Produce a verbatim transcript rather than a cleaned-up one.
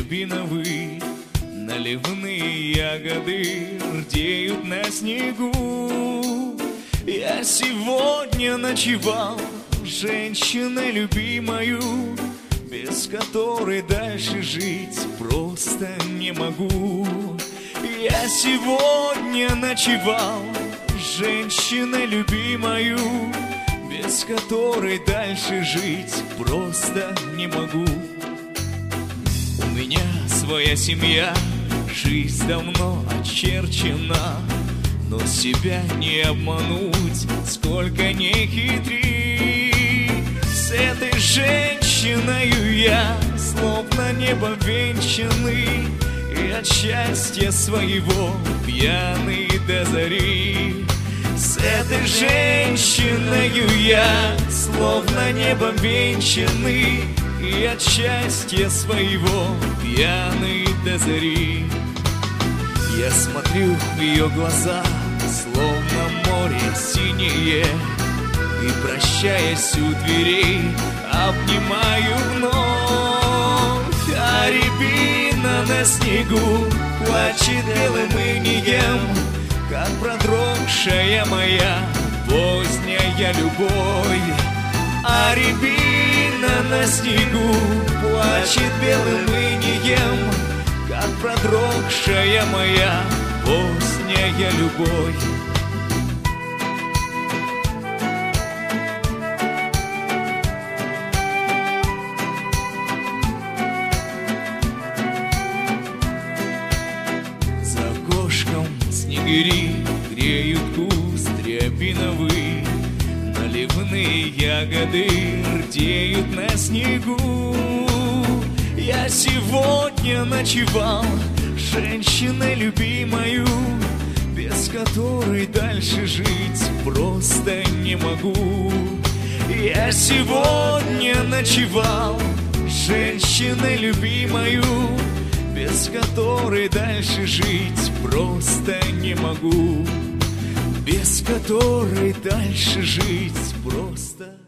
рябиновый, наливные ягоды рдеют на снегу. Я сегодня ночевал с женщиной любимою, без которой дальше жить просто не могу. Я сегодня ночевал с женщиной любимою, без которой дальше жить просто не могу. У меня своя семья, жизнь давно очерчена, но себя не обмануть, сколько не хитри. С этой женщиною я словно небо венчанный, и от счастья своего пьяный до зари. С этой женщиною я словно небо венчанный, и от счастья своего пьяный до зари. Я смотрю в ее глаза, словно море синее, и, прощаясь у дверей, обнимаю вновь. А рябина на снегу плачет белым инием, как продрогшая моя поздняя любовь. А рябина на снегу плачет белым инием, как продрогшая моя поздняя любовь. За окошком снегири греют куст рябиновый, наливные ягоды рдеют на снегу. Я сегодня ночевал с женщиной любимою, без которой дальше жить просто не могу. Я сегодня ночевал с женщиной любимою, без которой дальше жить просто не могу. Без которой дальше жить просто